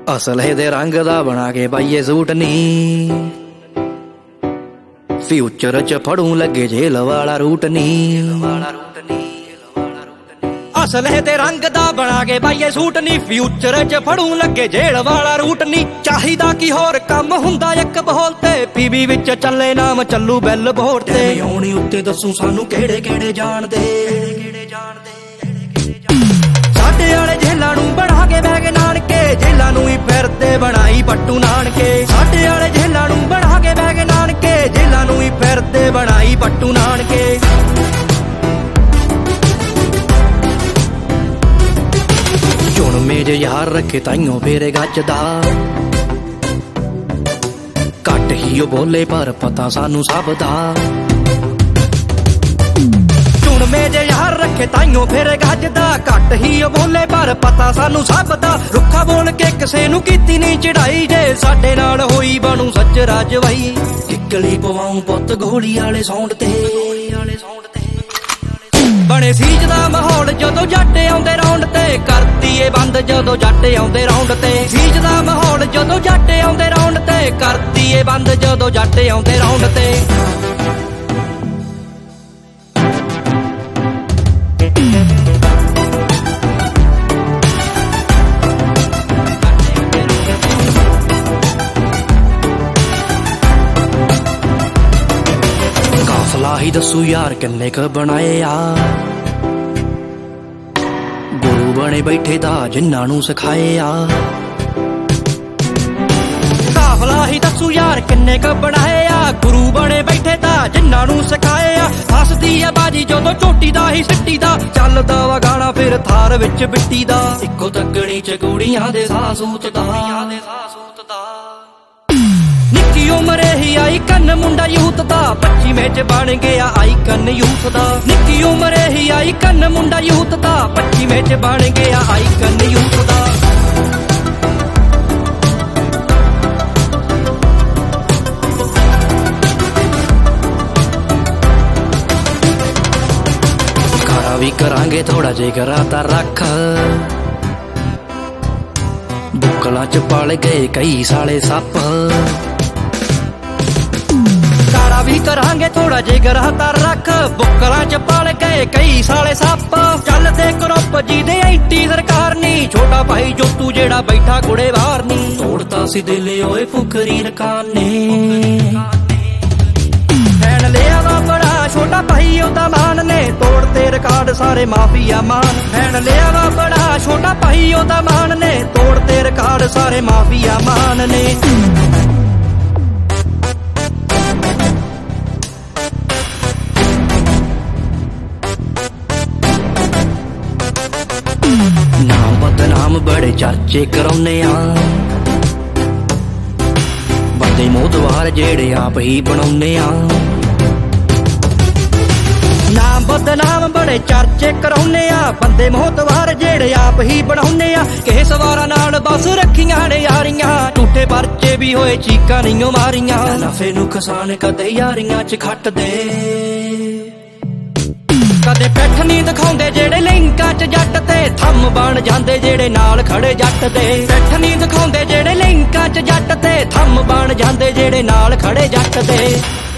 ਅਸਲੇ ਦੇ ਰੰਗ ਦਾ ਬਣਾ ਕੇ ਪਾਈਏ ਸੂਟ ਨੀ, ਫਿਊਚਰ ਚ ਫੜੂ ਲੱਗੇ ਜੇਲ੍ਹ ਵਾਲਾ ਰੂਟ ਨੀ। ਅਸਲੇ ਦੇ ਰੰਗ ਦਾ ਬਣਾ ਕੇ ਪਾਈਏ ਸੂਟ ਨੀ, ਫਿਊਚਰ ਚ ਫੜੂ ਲੱਗੇ ਜੇਲ੍ਹ ਵਾਲਾ ਰੂਟ ਨੀ। ਚਾਹੀਦਾ ਕੀ ਹੋਰ ਕੰਮ ਹੁੰਦਾ ਇੱਕ ਬੋਲ ਤੇ, ਪੀਬੀ ਵਿੱਚ ਚੱਲੇ ਨਾਮ ਚੱਲੂ ਬੈਲ ਬੋਰਡ ਤੇ। ਆਉਣੀ ਉੱਤੇ ਦੱਸੂ ਸਾਨੂੰ ਕਿਹੜੇ ਕਿਹੜੇ ਜਾਣਦੇ, ਸਾਡੇ ਵਾਲੇ ਜੇਲਾਂ ਨੂੰ ਬਣਾ ਕੇ ਬਹਿ ਗਏ ਨਾਨਕੇ, ਜੇਲਾਂ ਨੂੰ ਹੀ ਫਿਰਦੇ ਬਣਾਈ ਪੱਟੂ ਨਾਨਕੇ। ਸਾਡੇ ਵਾਲੇ ਜੇਲਾਂ ਨੂੰ ਬਣਾ ਕੇ ਬਹਿ ਗਏ ਨਾਨਕੇ, ਜੇਲਾਂ ਨੂੰ ਹੀ ਫਿਰਦੇ ਬਣਾਈ ਪੱਟੂ ਨਾਨਕੇ। ਚੁਣ ਮੇਜ ਯਾਰ ਰੱਖੇ ਤਾਈਓ ਫੇਰੇ ਗੱਜਦਾ, ਘੱਟ ਹੀ ਉਹ ਬੋਲੇ ਪਰ ਪਤਾ ਸਾਨੂੰ ਸਭ ਦਾ। ਮੇਜ ਯਾਰ ਰੱਖੇ ਤਾਈਓ ਫੇਰ ਗੱਜਦਾ, ਘੱਟ ਹੀ ਉਹ ਬੋਲੇ ਪਰ ਪਤਾ ਸਾਨੂੰ ਸਭ ਦਾ। ਰੁੱਖਾ ਬੋਲ ਕੇ ਕਿਸੇ ਨੂੰ ਕੀਤੀ ਨਹੀਂ ਚੜਾਈ, ਜੇ ਸਾਡੇ ਨਾਲ ਹੋਈ ਬਣੂ ਸੱਚ ਰਾਜਵਾਈ। ਕਿੱਕਲੀ ਪਵਾਉਂ ਪੁੱਤ ਗੋਲੀ ਵਾਲੇ ਸੌਂਡ ਤੇ, ਬਣੇ ਸੀਜ ਦਾ ਮਾਹੌਲ ਜਦੋਂ ਜੱਟ ਆਉਂਦੇ ਰੌਂਡ ਤੇ, ਕਰਦੀ ਏ ਬੰਦ ਜਦੋਂ ਜੱਟ ਆਉਂਦੇ ਰੌਂਡ ਤੇ। ਸੀਜ ਦਾ ਮਾਹੌਲ ਜਦੋਂ ਜੱਟ ਆਉਂਦੇ ਰੌਂਡ ਤੇ, ਕਰਦੀ ਏ ਬੰਦ ਜਦੋਂ ਜੱਟ ਆਉਂਦੇ ਰੌਂਡ ਤੇ। ਕਾਫਲਾ ਹੀ ਦੱਸੂ ਯਾਰ ਕਿੰਨੇ ਕ ਬਣਾਏ ਆ, ਗੁਰੂ ਬਣੇ ਬੈਠੇ ਦਾ ਜਿਨ੍ਹਾਂ ਨੂੰ ਸਿਖਾਏ ਆ। ਕਾਫਲਾ ਹੀ ਦੱਸੂ ਯਾਰ ਕਿੰਨੇ ਕ ਬਣਾਏ ਆ, ਗੁਰੂ ਬਣੇ ਬੈਠੇ ਦਾ ਜਿਨ੍ਹਾਂ ਨੂੰ ਸਿਖਾਏ ਆ। ਹੱਸਦੀ ਆ ਬਾਜੀ ਜਦੋਂ ਝੋਟੀ ਦਾ ਹੀ ਸਿੱਟੀ ਦਾ, ਚੱਲਦਾ ਵਾ ਗਾਣਾ ਫਿਰ ਥਾਰ ਵਿੱਚ ਬਿੱਟੀ ਦਾ। ਇੱਕੋ ਤੱਕੜੀ ਚ ਕੁੜੀਆਂ ਦੇ ਸਾਹ ਸੂਤ ਦਾ, ਨਿੱਕੀ ਉਮਰੇ ਹੀ ਆਈਕਨ ਮੁੰਡਾ ਯੂਥ ਦਾ, 25ਵੇਂ ਚ ਬਣ ਗਿਆ ਆਈਕਨ ਯੂਥ ਦਾ। ਨਿੱਕੀ ਉਮਰੇ ਹੀ ਆਈਕਨ ਮੁੰਡਾ ਯੂਥ ਦਾ, 25ਵੇਂ ਚ ਬਣ ਗਿਆ ਆਈਕਨ ਯੂਥ ਦਾ। ਕਾਰਾ ਵੀ ਕਰਾਂਗੇ ਥੋੜਾ ਜਿਗਰਾ ਤਾਂ ਰੱਖ, ਬੁੱਕਲਾਂ ਚ ਪਲ ਗਏ ਕਈ ਸਾਲੇ ਸੱਪ। ਕਾਰਾ ਵੀ ਕਰਾਂਗੇ ਥੋੜਾ ਜਿਗਰਾ ਤਾਂ ਰੱਖ, ਬੁੱਕਲਾਂ ਚ ਪਲ ਗਏ ਕਈ ਸਾਲੇ ਸੱਪ। ਚੱਲਦੇ ਗਰੁੱਪ ਜਿਹਦੇ ਐਂਟੀ ਸਰਕਾਰ ਨੀ, ਛੋਟਾ ਭਾਈ ਜੋਤੂ ਜਿਹੜਾ ਬੈਠਾ ਕੁੜੇ ਬਾਹਰ ਨੀ। ਤੋੜਤਾ ਸੀ ਦਿਲ ਓਏ ਫੁਕਰੀ ਰਕਾਨ ਨੇ, ਫੈਨ ਲਿਆ ਵਾ ਬੜਾ ਛੋਟਾ ਭਾਈ ਉਹਦਾ ਮਾਨ ਨੇ। ਤੋੜਤੇ ਰਿਕਾਰਡ ਸਾਰੇ ਮਾਫੀਆ ਮਾਨ, ਫੈਨ ਲਿਆ ਵਾ ਬੜਾ ਛੋਟਾ ਭਾਈ ਉਹਦਾ ਮਾਨ ਨੇ। ਤੋੜਤੇ ਰਿਕਾਰਡ ਸਾਰੇ ਮਾਫੀਆ ਮਾਨ ਨੇ। ਨਾਮ ਬਦਨਾਮ ਬੜੇ ਚਰਚੇ ਕਰਾਉਨੇ ਆ, ਬੰਦੇ ਮੋਤਵਾਰ ਜਿਹੜੇ ਆਪ ਹੀ ਬਣਾਉਨੇ ਆ। ਨਾਮ ਬਦਨਾਮ ਬੜੇ ਚਰਚੇ ਕਰਾਉਨੇ ਆ, ਬੰਦੇ ਮੋਤਵਾਰ ਜਿਹੜੇ ਆਪ ਹੀ ਬਣਾਉਨੇ ਆ। ਕਿਸੇ ਸਵਾਰਾਂ ਨਾਲ ਬਸ ਰੱਖੀਆਂ ਨੇ ਯਾਰੀਆਂ, ਝੂਠੇ ਪਰਚੇ ਵੀ ਹੋਏ ਚੀਕਾਂ ਨਹੀਂ ਮਾਰੀਆਂ। ਨਫੇ ਨੁਕਸਾਨ ਕਦੇ ਯਾਰੀਆਂ ਚ ਖੱਟਦੇ, ਕਦੇ ਪਿੱਠ ਨਹੀਂ ਦਿਖਾਉਂਦੇ ਜਿਹੜੇ ਲਿੰਕਾਂ ਚ ਜੱਟ ਤੇ, ਥੰਮ ਬਣ ਜਾਂਦੇ ਜਿਹੜੇ ਨਾਲ ਖੜੇ ਜੱਟ ਦੇ। ਪਿੱਠ ਨਹੀਂ ਦਿਖਾਉਂਦੇ ਜਿਹੜੇ ਲਿੰਕਾਂ ਚ ਜੱਟ ਤੇ, ਥੰਮ ਬਣ ਜਾਂਦੇ ਜਿਹੜੇ ਨਾਲ ਖੜੇ ਜੱਟ ਦੇ।